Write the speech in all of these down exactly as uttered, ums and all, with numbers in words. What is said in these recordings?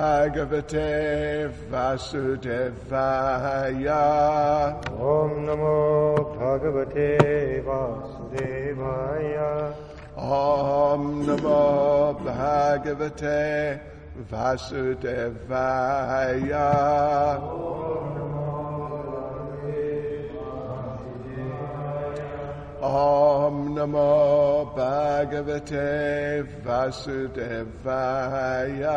Bhagavate Vasudevaya. Om Namo Bhagavate Vasudevaya. Om Namo Bhagavate Vasudevaya. Om Namo Bhagavate Vasudevaya.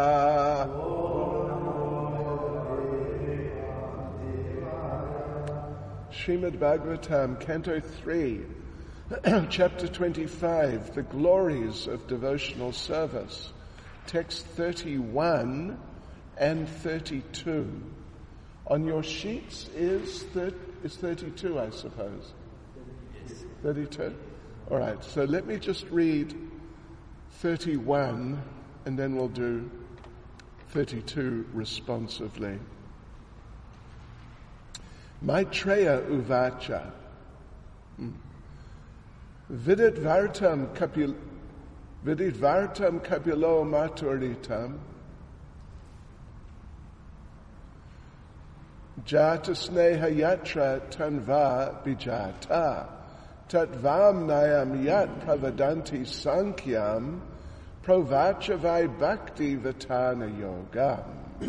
Srimad Bhagavatam, Canto three, Chapter twenty-five, The Glories of Devotional Service, Text thirty-one and thirty-two. On your sheets is, thir- is thirty-two, I suppose. thirty-two? All right, so let me just read thirty-one and then we'll do thirty-two responsively. Maitreya Uvacha. Vididvartam kapil Vididvartam kapilo maturitam Jata sneha yatra tanva bijata Tatvam nayam yat pravadanti sankyam provachavai bhakti vatana yoga.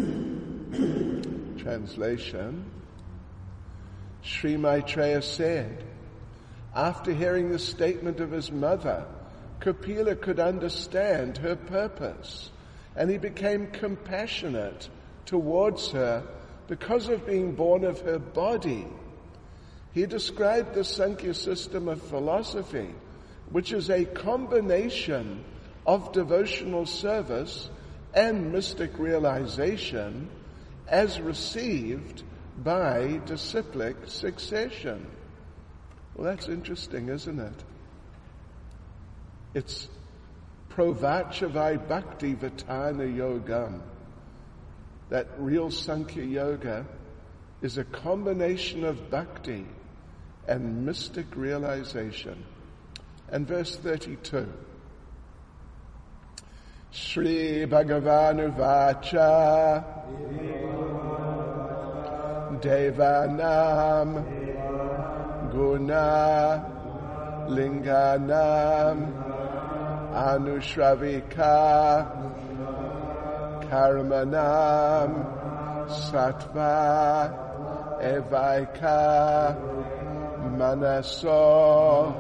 Translation. Sri Maitreya said, after hearing the statement of his mother, Kapila could understand her purpose, and he became compassionate towards her because of being born of her body. He described the Sankhya system of philosophy, which is a combination of devotional service and mystic realization, as received by disciplic succession. Well, that's interesting, isn't it? It's Provachavai Bhakti Vatana Yogam. That real Sankhya Yoga is a combination of bhakti and mystic realization. And verse thirty-two. Shri Bhagavanu Vacha Devanam Guna Linganam Anushravika Karmanam Sattva Evaika Manaso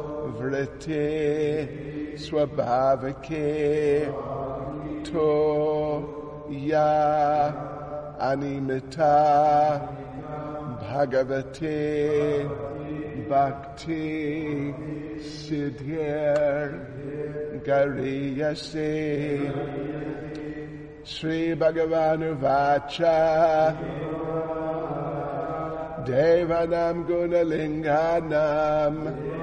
Vritti Swabhavake To Ya Animita Bhagavate Bhakti Siddhir Gariyase Sri Bhagavanu Vacha Devanam Gunalinganam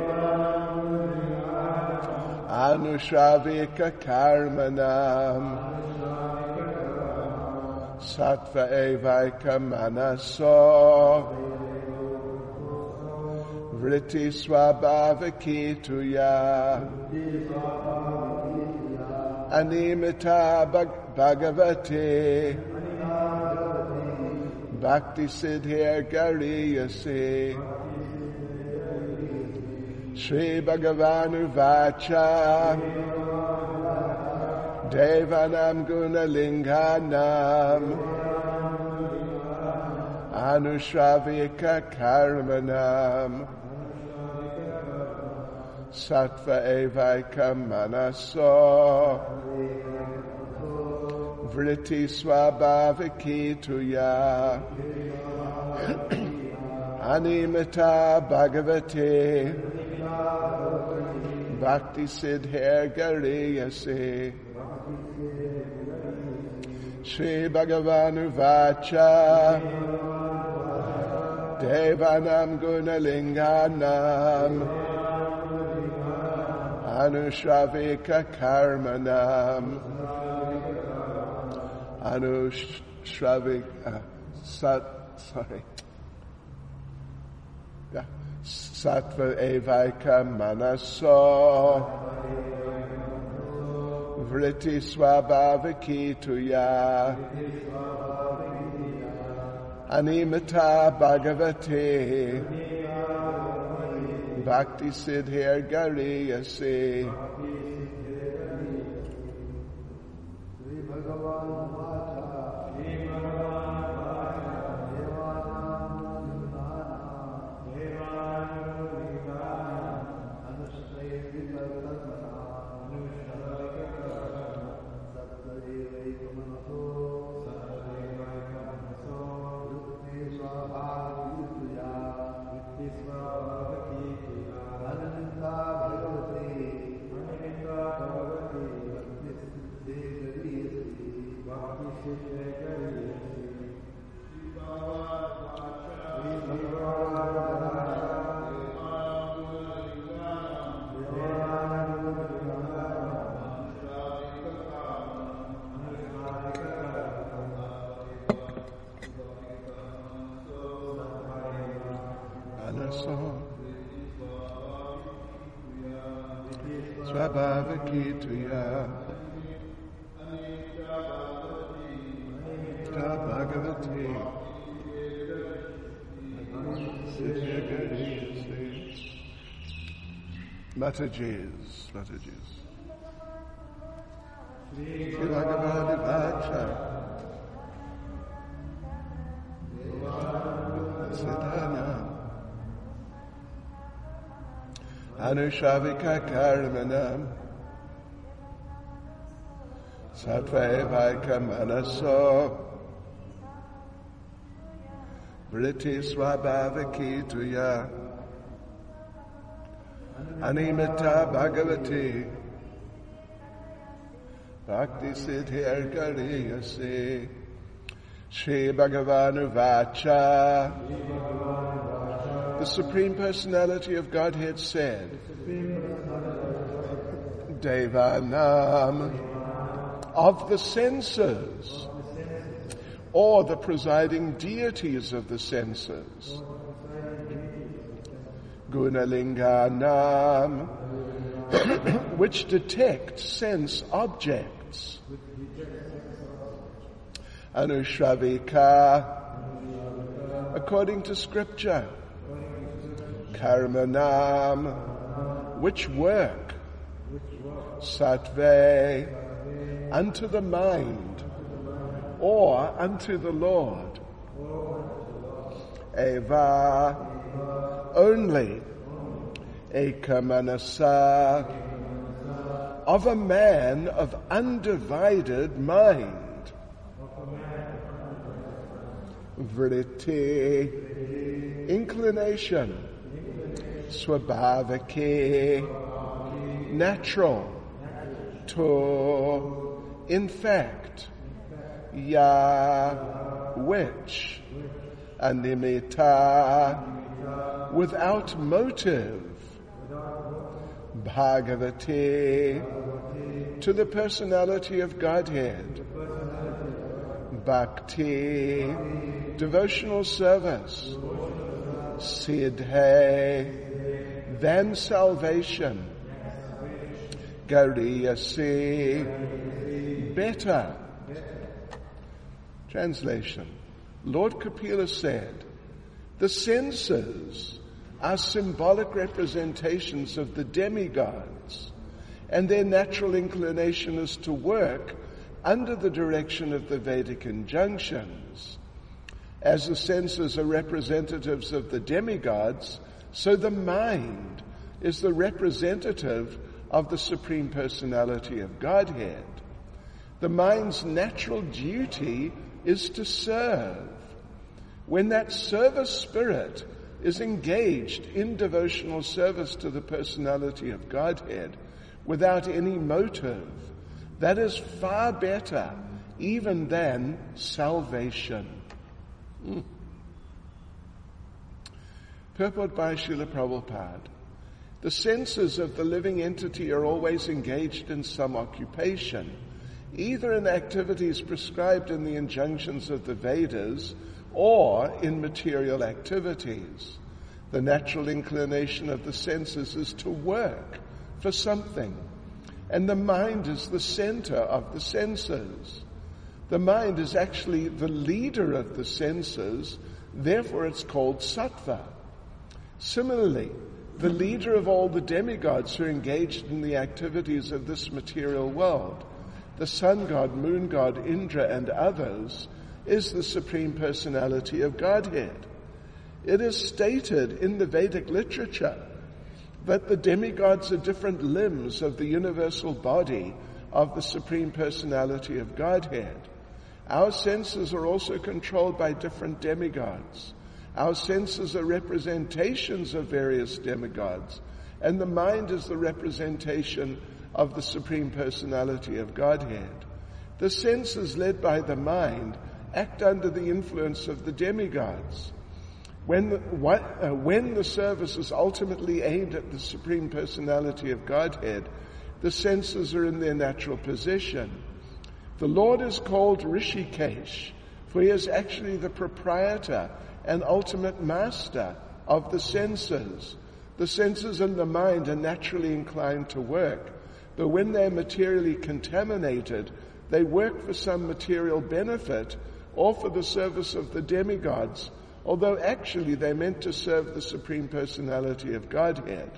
Anushravika Karmanam Sattva Evaika Manaso Vritti Swabhavaki Tuya Animita Bhagavate Bhakti Siddhir Gariyase Shri Bhagavanu Vacha Devanam Gunalinganam Anushravika Karmanam Sattva Evaika Manaso Vritti Swabhavaki Tuya Animita Bhagavate Bhakti Siddhir Gariyase Shri Bhagavanu Vacha Devanam Gunalinganam Anushravika Karmanam Anushravika Sat sorry yeah Sattva Evaika Manaso Vritti Swabhavaki Tuya Animata Bhagavate Bhakti Siddhir Gariyase. Swabhavaki Tuya Bhagavati Mataji's, Mataji's. Shri Bhagavati Vacha Siddhana Anushavika Karmanam Sattvaika Manaso Vritti Swabhavaki Tuya Animata Bhagavati Bhakti Siddhir Gariyase. Shri Bhagavanu Vacha. The Supreme Personality of Godhead said, Devanam, of the senses, or the presiding deities of the senses, Gunalinganam, which detect sense objects, Anushravika, according to scripture, Karmanam, which work, Sattve, unto the mind, or unto the Lord, Eva, only, Ekamanasa, of a man of undivided mind, Vritti, inclination, Swabhavaki, natural, to, in fact, Ya, which, Animita, without motive, Bhagavati, to the personality of Godhead, Bhakti, devotional service, Siddhe, then salvation, Gariyase, better. Translation. Lord Kapila said, the senses are symbolic representations of the demigods, and their natural inclination is to work under the direction of the Vedic injunctions. As the senses are representatives of the demigods, so the mind is the representative of the Supreme Personality of Godhead. The mind's natural duty is to serve. When that service spirit is engaged in devotional service to the personality of Godhead without any motive, that is far better even than salvation. Mm. Purport by Srila Prabhupada. The senses of the living entity are always engaged in some occupation, either in activities prescribed in the injunctions of the Vedas or in material activities. The natural inclination of the senses is to work for something. And the mind is the center of the senses. The mind is actually the leader of the senses, therefore it's called sattva. Similarly, the leader of all the demigods who are engaged in the activities of this material world, the sun god, moon god, Indra, and others, is the Supreme Personality of Godhead. It is stated in the Vedic literature that the demigods are different limbs of the universal body of the Supreme Personality of Godhead. Our senses are also controlled by different demigods. Our senses are representations of various demigods, and the mind is the representation of the Supreme Personality of Godhead. The senses led by the mind act under the influence of the demigods. When the, what, uh, when the service is ultimately aimed at the Supreme Personality of Godhead, the senses are in their natural position. The Lord is called Rishikesh, for he is actually the proprietor and ultimate master of the senses. The senses and the mind are naturally inclined to work, but when they're materially contaminated, they work for some material benefit or for the service of the demigods, although actually they're meant to serve the Supreme Personality of Godhead.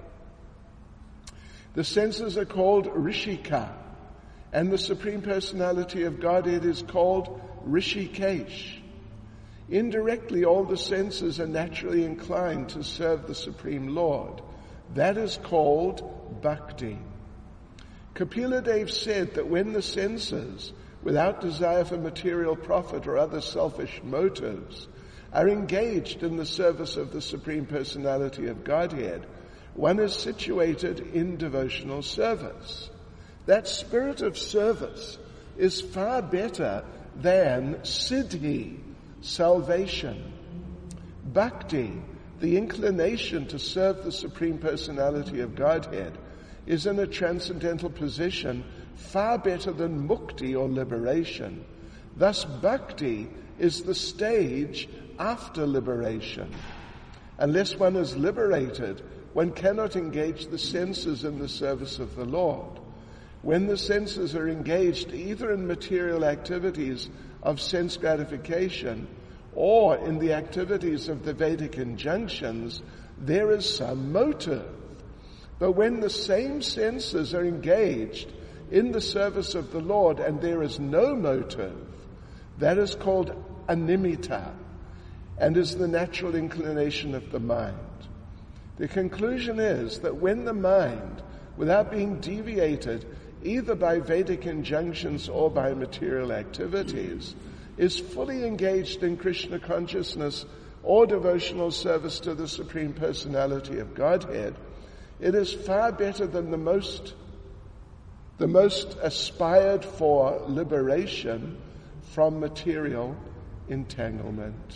The senses are called Rishika, and the Supreme Personality of Godhead is called Rishikesh. Indirectly, all the senses are naturally inclined to serve the Supreme Lord. That is called Bhakti. Kapila Dev said that when the senses, without desire for material profit or other selfish motives, are engaged in the service of the Supreme Personality of Godhead, one is situated in devotional service. That spirit of service is far better than siddhi, salvation. Bhakti, the inclination to serve the Supreme Personality of Godhead, is in a transcendental position far better than mukti or liberation. Thus, bhakti is the stage after liberation. Unless one is liberated, one cannot engage the senses in the service of the Lord. When the senses are engaged either in material activities of sense gratification or in the activities of the Vedic injunctions, there is some motive. But when the same senses are engaged in the service of the Lord and there is no motive, that is called animita and is the natural inclination of the mind. The conclusion is that when the mind, without being deviated either by Vedic injunctions or by material activities, is fully engaged in Krishna consciousness or devotional service to the Supreme Personality of Godhead, it is far better than the most, the most aspired for liberation from material entanglement.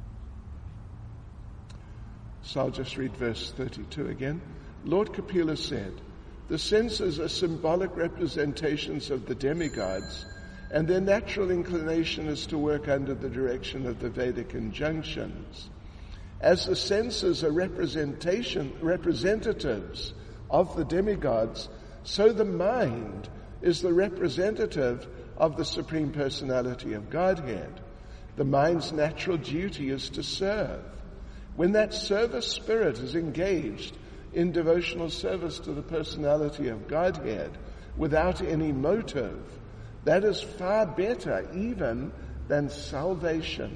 So I'll just read verse thirty-two again. Lord Kapila said, the senses are symbolic representations of the demigods, and their natural inclination is to work under the direction of the Vedic injunctions. As the senses are representation, representatives of the demigods, so the mind is the representative of the Supreme Personality of Godhead. The mind's natural duty is to serve. When that service spirit is engaged in devotional service to the Personality of Godhead without any motive, that is far better even than salvation.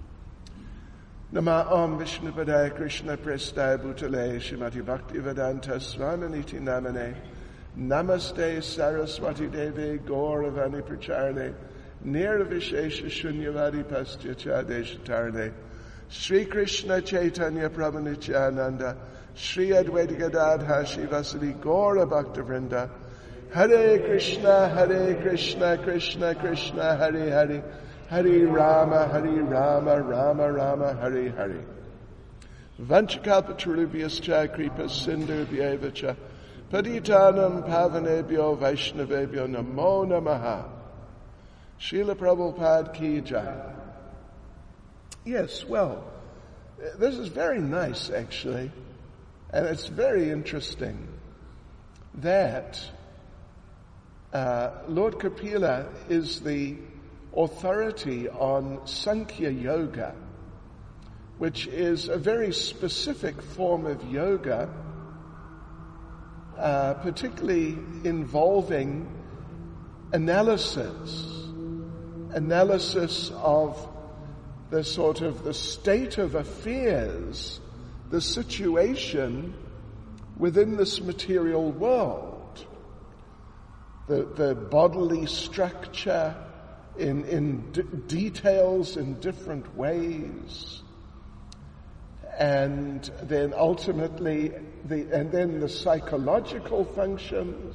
Nama Om Vishnupadaya Krishna Prestaya Bhutale Shrimati Bhaktivedanta Swaminiti Namane Namaste Saraswati Devi Gauravani Pracharane Nirvishesha Shunyavadi Pastyacha Deshatarane Sri Krishna Chaitanya Prabhu Nityananda Sri Advaita Gadadhar Shivasadi Gaura Bhaktavrinda Hare Krishna Hare Krishna Krishna Krishna Hare Hare Hare Rama Hare Rama Rama Rama Hare Hare Vanchakalpatarubhyascha Kripa Sindhubhyevacha Paditanam Pavanebhyo Vaishnavebhyo Namo Namaha Srila Prabhupada Ki Jai. Yes, well, this is very nice actually, and it's very interesting that uh, Lord Kapila is the authority on Sankhya Yoga, which is a very specific form of yoga, uh, particularly involving analysis, analysis of the sort of the state of affairs, the situation within this material world, the, the bodily structure in, in d- details in different ways, and then ultimately the, and then the psychological functions,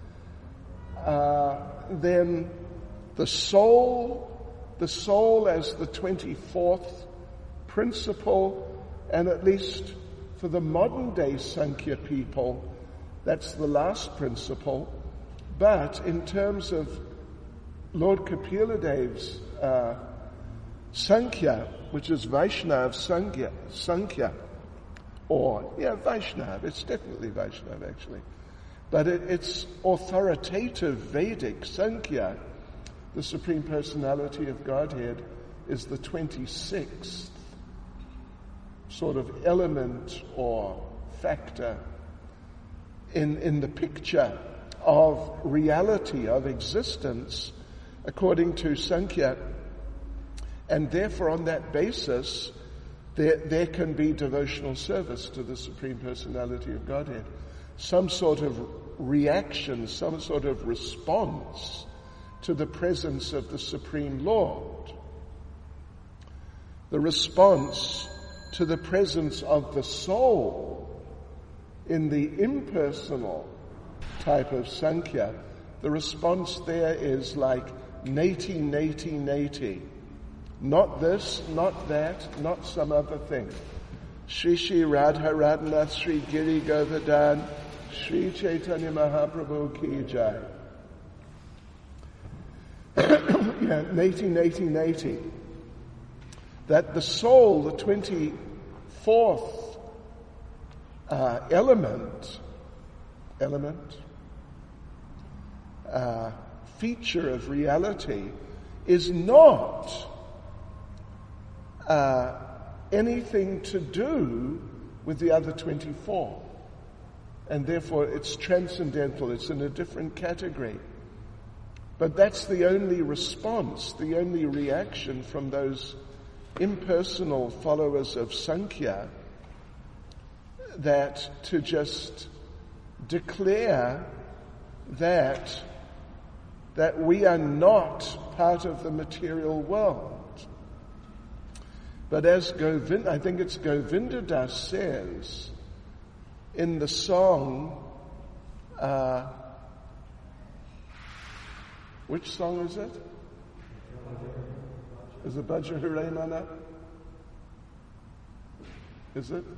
uh, then the soul, the soul as the twenty-fourth principle, and at least for the modern day Sankhya people, that's the last principle. But in terms of Lord Kapila Dev's uh, Sankhya, which is Vaishnav Sankhya, Sankhya, or, yeah, Vaishnav, it's definitely Vaishnav actually, but it, it's authoritative Vedic Sankhya. The Supreme Personality of Godhead is the twenty-sixth sort of element or factor in, in the picture of reality, of existence, according to Sankhya. And therefore, on that basis, there, there can be devotional service to the Supreme Personality of Godhead. Some sort of reaction, some sort of response to the presence of the Supreme Lord. The response to the presence of the soul in the impersonal type of Sankhya, the response there is like neti, neti, neti. Not this, not that, not some other thing. Shri Shri Radha Radhanath Shri Giri Govardhan Shri Chaitanya Mahaprabhu Ki Jai. Yeah, neti, neti, neti. That the soul, the twenty-fourth uh, element, element, uh, feature of reality is not uh, anything to do with the other twenty-four. And therefore it's transcendental, it's in a different category. But that's the only response, the only reaction from those impersonal followers of Sankhya, that to just declare that that we are not part of the material world. But as Govind, I think it's Govinda Das says in the song, uh, which song is it? Is it Bhaja Hare Mana? Is it?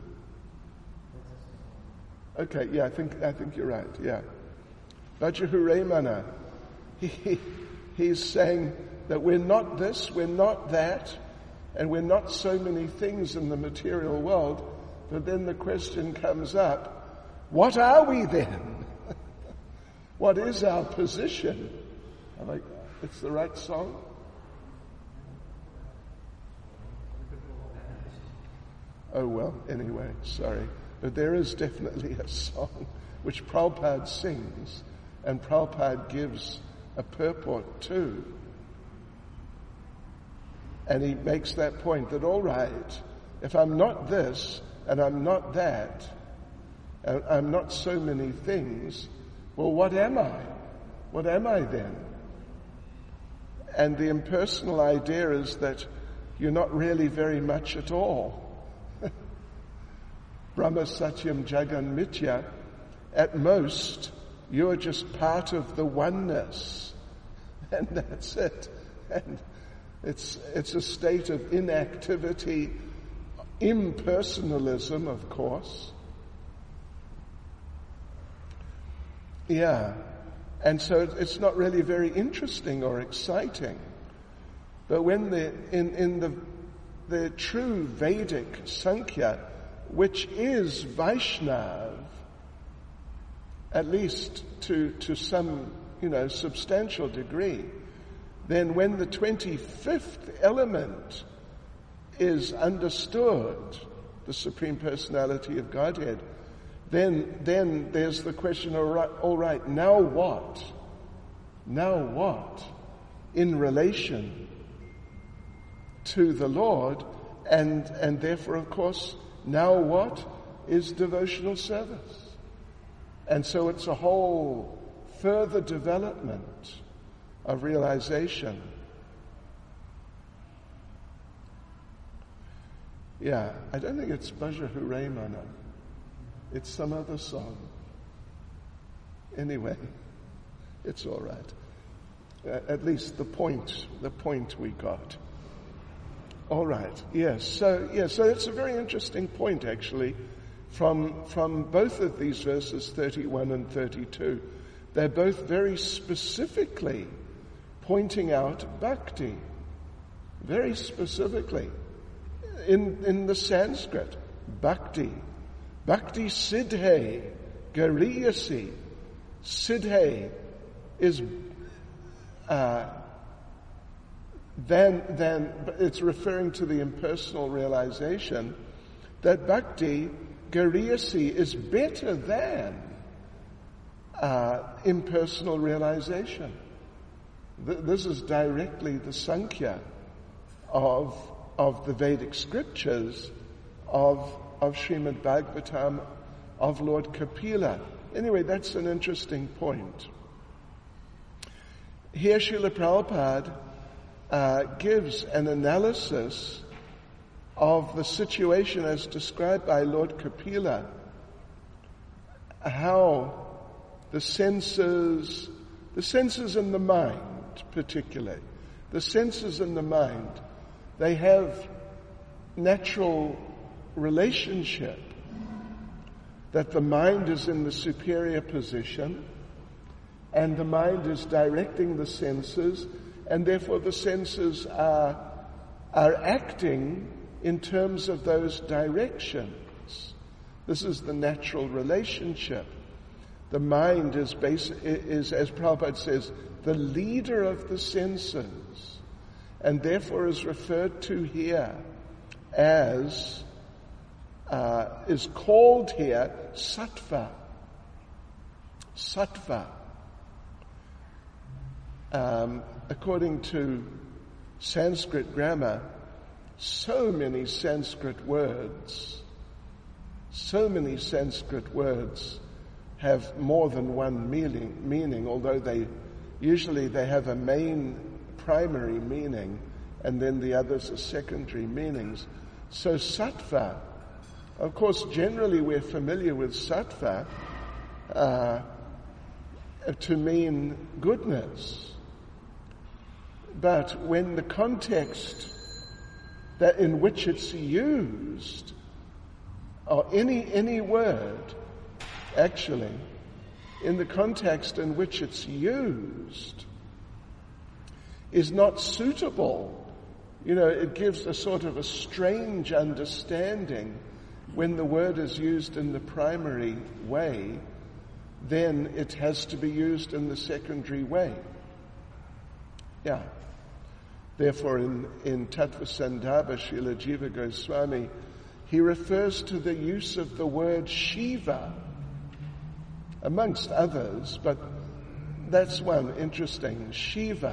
Okay, yeah, I think I think you're right. Yeah, Bhaja Hare Mana. He he's saying that we're not this, we're not that, and we're not so many things in the material world. But then the question comes up: what are we then? What is our position? I'm like, it's the right song. Oh well, anyway, sorry. But there is definitely a song which Prabhupada sings, and Prabhupada gives a purport to. And he makes that point that, all right, if I'm not this, and I'm not that, and I'm not so many things, well, what am I? What am I then? And the impersonal idea is that you're not really very much at all. Brahma Satyam Jagan Mithya, at most, you're just part of the oneness. And that's it. And it's, it's a state of inactivity, impersonalism, of course. Yeah. And so it's not really very interesting or exciting. But when the, in, in the, the true Vedic Sankhya, which is Vaishnav, at least to, to some you know, substantial degree, then when the twenty-fifth element is understood, the Supreme Personality of Godhead, then then there's the question, all right, all right, now what? Now what? In relation to the Lord, and and therefore, of course, now what is devotional service? And so it's a whole further development of realization. Yeah, I don't think it's Bhaja Hooray Mana. It's some other song. Anyway, it's all right. Uh, at least the point, the point we got. All right. Yes. So, yes. So it's a very interesting point, actually, from from both of these verses, thirty-one and thirty-two. They're both very specifically pointing out bhakti, very specifically in in the Sanskrit, bhakti, bhakti siddhe, gariyasi, siddhe is. Uh, then, then it's referring to the impersonal realization that bhakti, gariyasi, is better than uh, impersonal realization. Th- this is directly the Sankhya of of the Vedic scriptures of of Srimad Bhagavatam, of Lord Kapila. Anyway, that's an interesting point. Here Srila Prabhupada uh, gives an analysis of the situation as described by Lord Kapila, how the senses, the senses in the mind particularly, the senses in the mind, they have natural relationship, that the mind is in the superior position, and the mind is directing the senses, and therefore the senses are, are acting in terms of those directions. This is the natural relationship. The mind is, basic, is, as Prabhupada says, the leader of the senses, and therefore is referred to here as, uh, is called here sattva. Sattva. Um, according to Sanskrit grammar, so many Sanskrit words, so many Sanskrit words have more than one meaning, meaning, although they usually they have a main primary meaning and then the others are secondary meanings. So sattva, of course, generally we're familiar with sattva uh, to mean goodness. But when the context that in which it's used, or any any word, actually, in the context in which it's used, is not suitable, you know, it gives a sort of a strange understanding when the word is used in the primary way, then it has to be used in the secondary way. Yeah. Therefore, in, in Tattva Sandarbha, Srila Jiva Goswami, he refers to the use of the word Shiva, amongst others, but that's one interesting, Shiva,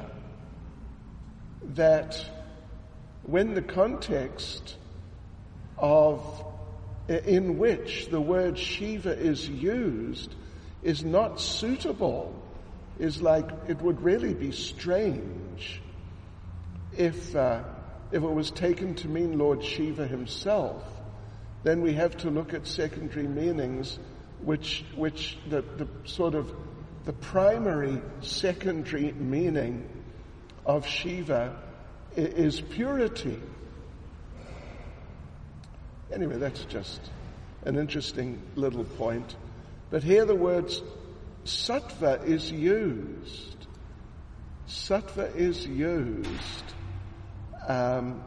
that when the context of in which the word Shiva is used is not suitable, is like, it would really be strange if uh, if it was taken to mean Lord Shiva himself. Then we have to look at secondary meanings, which which the, the sort of the primary secondary meaning of Shiva is purity. Anyway, that's just an interesting little point. But here the word sattva is used. Sattva is used um,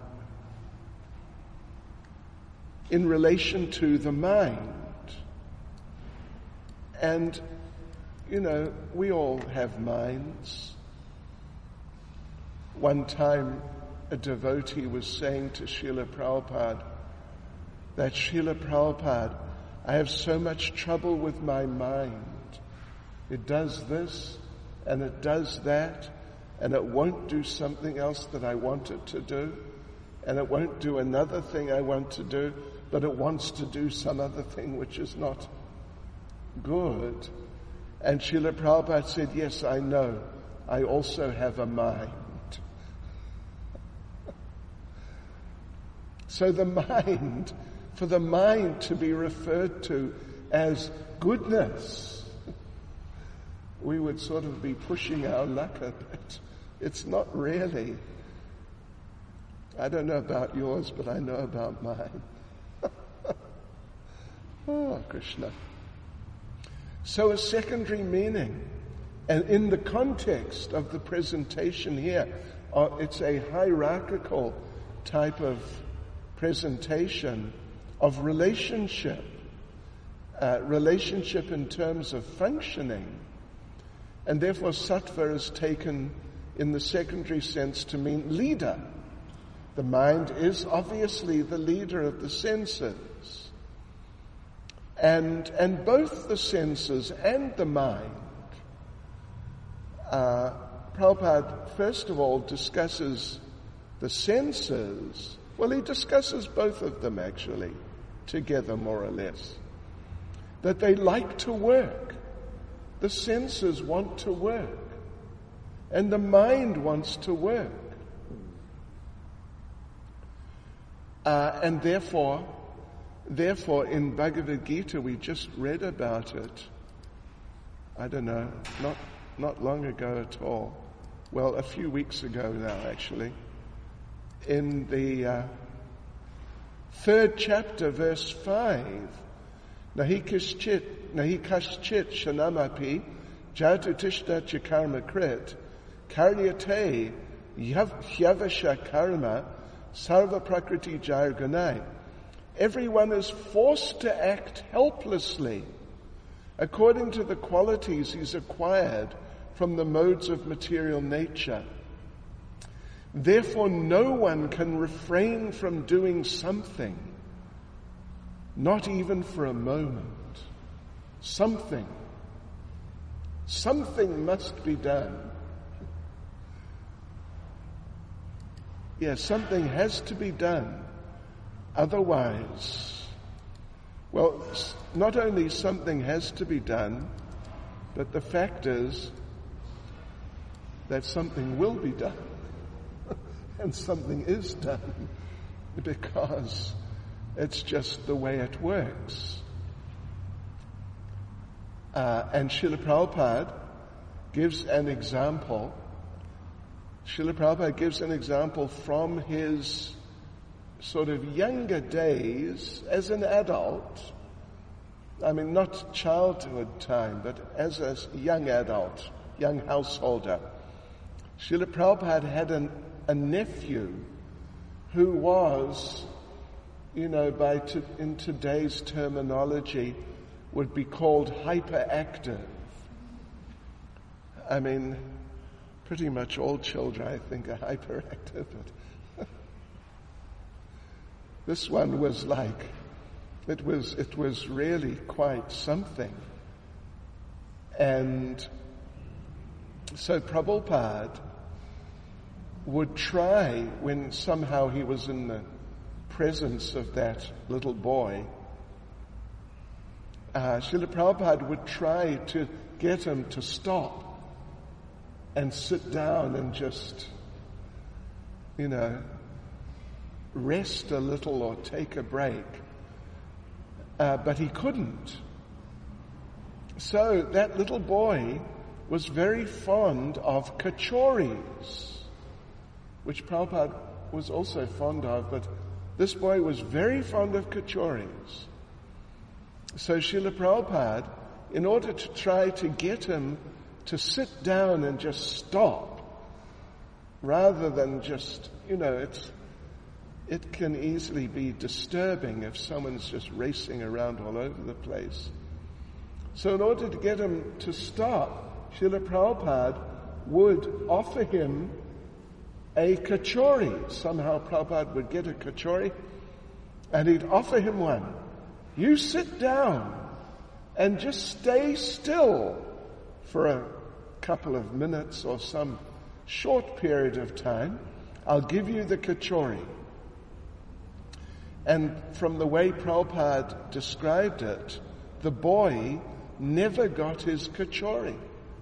in relation to the mind. And, you know, we all have minds. One time a devotee was saying to Srila Prabhupada that, Srila Prabhupada, I have so much trouble with my mind. It does this and it does that, and it won't do something else that I want it to do, and it won't do another thing I want to do, but it wants to do some other thing which is not good. And Srila Prabhupada said, yes, I know. I also have a mind. So the mind, for the mind to be referred to as goodness, we would sort of be pushing our luck a bit. It's not really. I don't know about yours, but I know about mine. Oh, Krishna. So a secondary meaning, and in the context of the presentation here, uh, it's a hierarchical type of presentation of relationship, uh, relationship in terms of functioning. And therefore sattva is taken in the secondary sense to mean leader. The mind is obviously the leader of the senses. And, and both the senses and the mind, uh, Prabhupada first of all discusses the senses. Well, he discusses both of them actually together more or less. That they like to work. The senses want to work. And the mind wants to work. Uh, and therefore, therefore in Bhagavad Gita, we just read about it, I don't know, not, not long ago at all. Well, a few weeks ago now, actually. In the uh, third chapter, verse five, Nahi kaschit, nahi kaschit shanamapi, jatu tishna chikarma krit, karyate hyavasha karma, sarva prakriti jarganai. Everyone is forced to act helplessly according to the qualities he's acquired from the modes of material nature. Therefore, no one can refrain from doing something, not even for a moment. Something. Something must be done. Yes, something has to be done. Otherwise, well, not only something has to be done, but the fact is that something will be done. And something is done because it's just the way it works. Uh, and Srila Prabhupada gives an example. Srila Prabhupada gives an example from his sort of younger days as an adult. I mean, not childhood time, but as a young adult, young householder. Srila Prabhupada had an a nephew who was, you know, by to, in today's terminology, would be called hyperactive. I mean, pretty much all children, I think, are hyperactive. But this one was like, it was, it was really quite something. And so Prabhupada would try, when somehow he was in the presence of that little boy, uh, Srila Prabhupada would try to get him to stop and sit down and just, you know, rest a little or take a break. Uh, but he couldn't. So that little boy was very fond of kachoris, which Prabhupada was also fond of, but this boy was very fond of kachoris. So Srila Prabhupada, in order to try to get him to sit down and just stop, rather than just, you know, it's, it can easily be disturbing if someone's just racing around all over the place. So in order to get him to stop, Srila Prabhupada would offer him a kachori. Somehow Prabhupada would get a kachori and he'd offer him one. You sit down and just stay still for a couple of minutes or some short period of time. I'll give you the kachori. And from the way Prabhupada described it, the boy never got his kachori.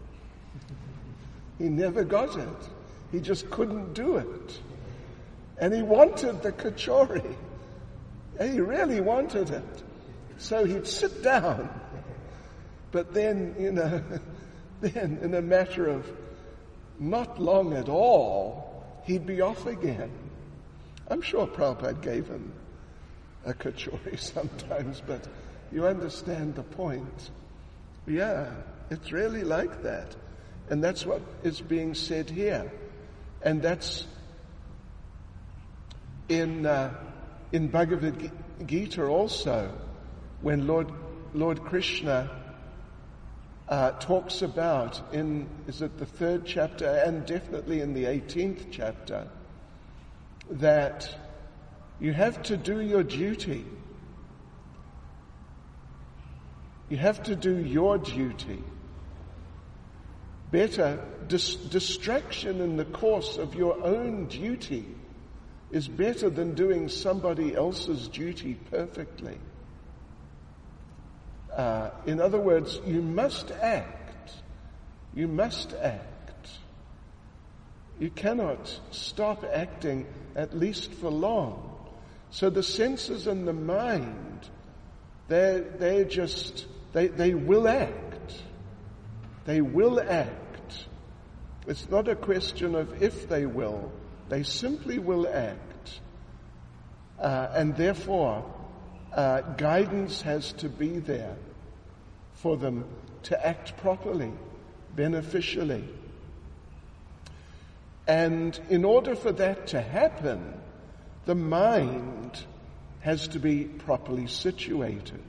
He never got it. He just couldn't do it. And he wanted the kachori. He really wanted it. So he'd sit down. But then, you know, then in a matter of not long at all, he'd be off again. I'm sure Prabhupada gave him a kachori sometimes, but you understand the point. Yeah, it's really like that. And that's what is being said here. And that's in uh, in Bhagavad Gita also, when Lord Lord Krishna uh, talks about in, is it the third chapter, and definitely in the eighteenth chapter, that you have to do your duty. You have to do your duty. Better, dis- distraction in the course of your own duty is better than doing somebody else's duty perfectly. Uh, in other words, you must act. You must act. You cannot stop acting, at least for long. So the senses and the mind, they're, they're just, they, they will act. They will act. It's not a question of if they will. They simply will act. Uh, and therefore, uh, guidance has to be there for them to act properly, beneficially. And in order for that to happen, the mind has to be properly situated.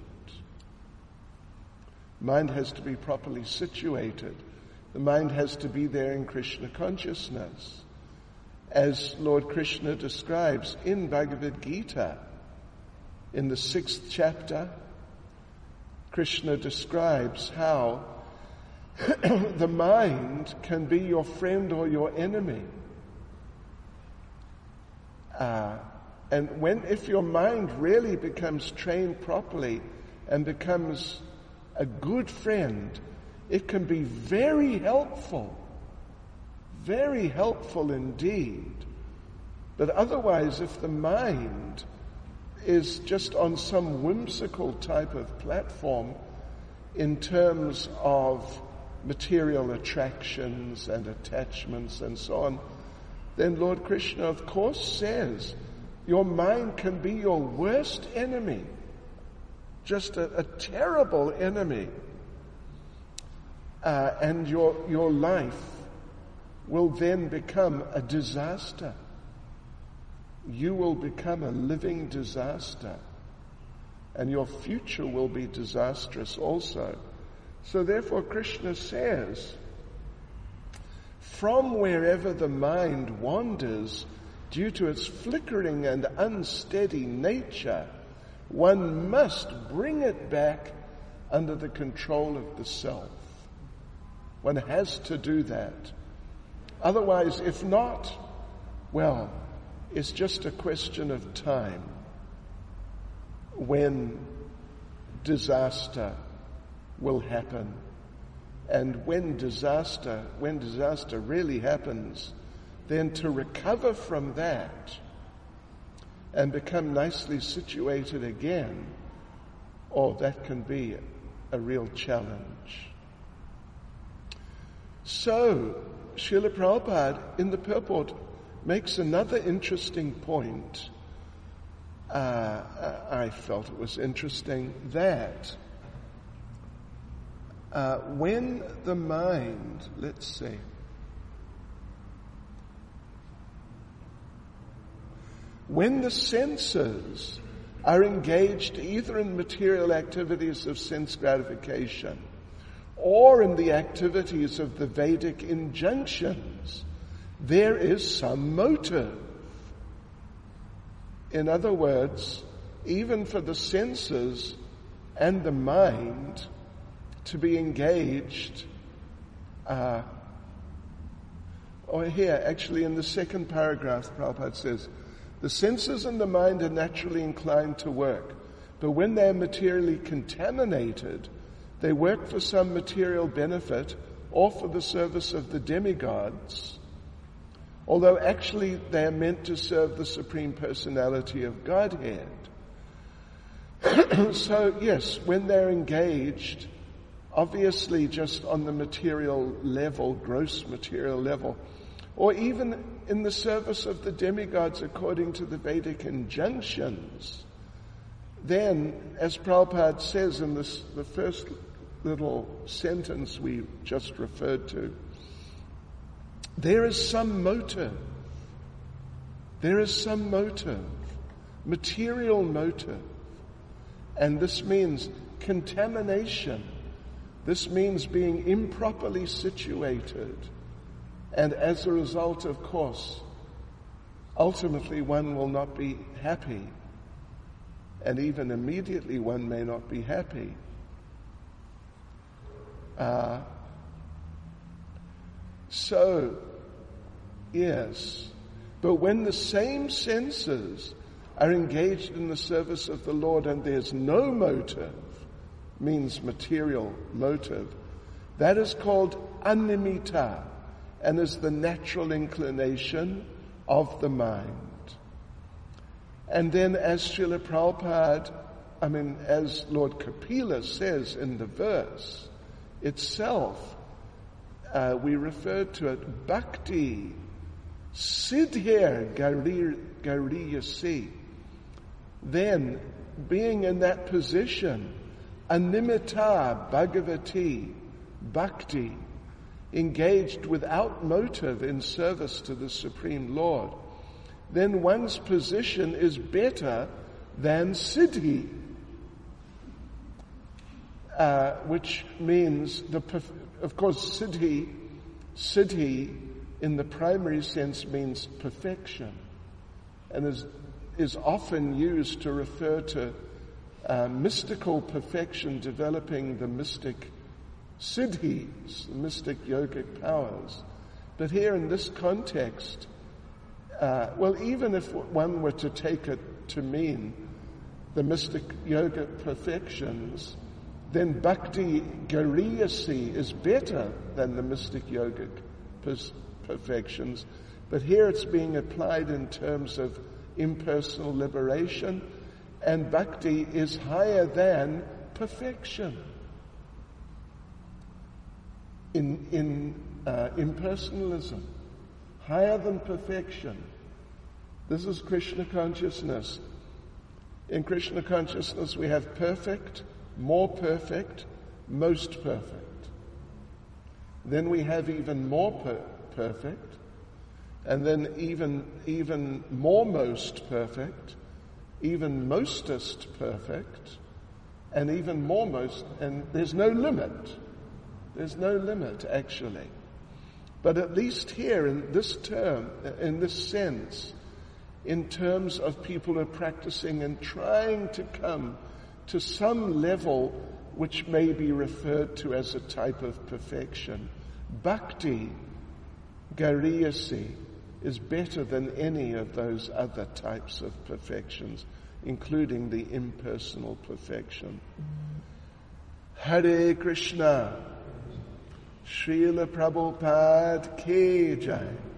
Mind has to be properly situated. The mind has to be there in Krishna consciousness. As Lord Krishna describes in Bhagavad Gita, in the sixth chapter, Krishna describes how the mind can be your friend or your enemy. Uh, and when, if your mind really becomes trained properly and becomes a good friend, it can be very helpful, very helpful indeed. But otherwise, if the mind is just on some whimsical type of platform in terms of material attractions and attachments and so on, then Lord Krishna, of course, says your mind can be your worst enemy. Just a, a terrible enemy. Uh, and your, your life will then become a disaster. You will become a living disaster. And your future will be disastrous also. So therefore Krishna says, from wherever the mind wanders due to its flickering and unsteady nature, one must bring it back under the control of the self. One has to do that. Otherwise, if not, well, it's just a question of time when disaster will happen. And when disaster, when disaster really happens, then to recover from that and become nicely situated again, oh, that can be a real challenge. So, Srila Prabhupada in the purport makes another interesting point. Uh, I felt it was interesting that uh, when the mind, let's see, when the senses are engaged either in material activities of sense gratification or in the activities of the Vedic injunctions, there is some motive. In other words, even for the senses and the mind to be engaged, uh, or here, actually in the second paragraph, Prabhupada says, the senses and the mind are naturally inclined to work, but when they are materially contaminated, they work for some material benefit or for the service of the demigods, although actually they are meant to serve the Supreme Personality of Godhead. So, yes, when they're engaged, obviously just on the material level, gross material level, or even in the service of the demigods according to the Vedic injunctions, then, as Prabhupada says in this, the first little sentence we just referred to, there is some motive. There is some motive, material motive. And this means contamination. This means being improperly situated. And as a result, of course, ultimately one will not be happy. And even immediately one may not be happy. Uh, so, yes, but when the same senses are engaged in the service of the Lord and there's no motive, means material motive, that is called animita and is the natural inclination of the mind. And then as Srila Prabhupada, I mean, as Lord Kapila says in the verse itself, uh, we refer to it, bhakti, siddhir gariyasi. Then, being in that position, animita bhagavati, bhakti, engaged without motive in service to the Supreme Lord, then one's position is better than siddhi, uh, which means, the of course, siddhi, siddhi in the primary sense means perfection, and is is often used to refer to uh, mystical perfection, developing the mystic siddhis, the mystic yogic powers. But here in this context, uh, well, even if one were to take it to mean the mystic yogic perfections, then bhakti gariyasi is better than the mystic yogic perfections. But here it's being applied in terms of impersonal liberation, and bhakti is higher than perfection in in uh, impersonalism, higher than perfection. This is Krishna consciousness. In Krishna consciousness we have perfect, more perfect, most perfect. Then we have even more per- perfect, and then even even more most perfect, even mostest perfect, and even more most, and there's no limit. There's no limit, actually. But at least here, in this term, in this sense, in terms of people who are practicing and trying to come to some level which may be referred to as a type of perfection, bhakti, gariyasi, is better than any of those other types of perfections, including the impersonal perfection. Hare Krishna, Srila Prabhupada ki jai.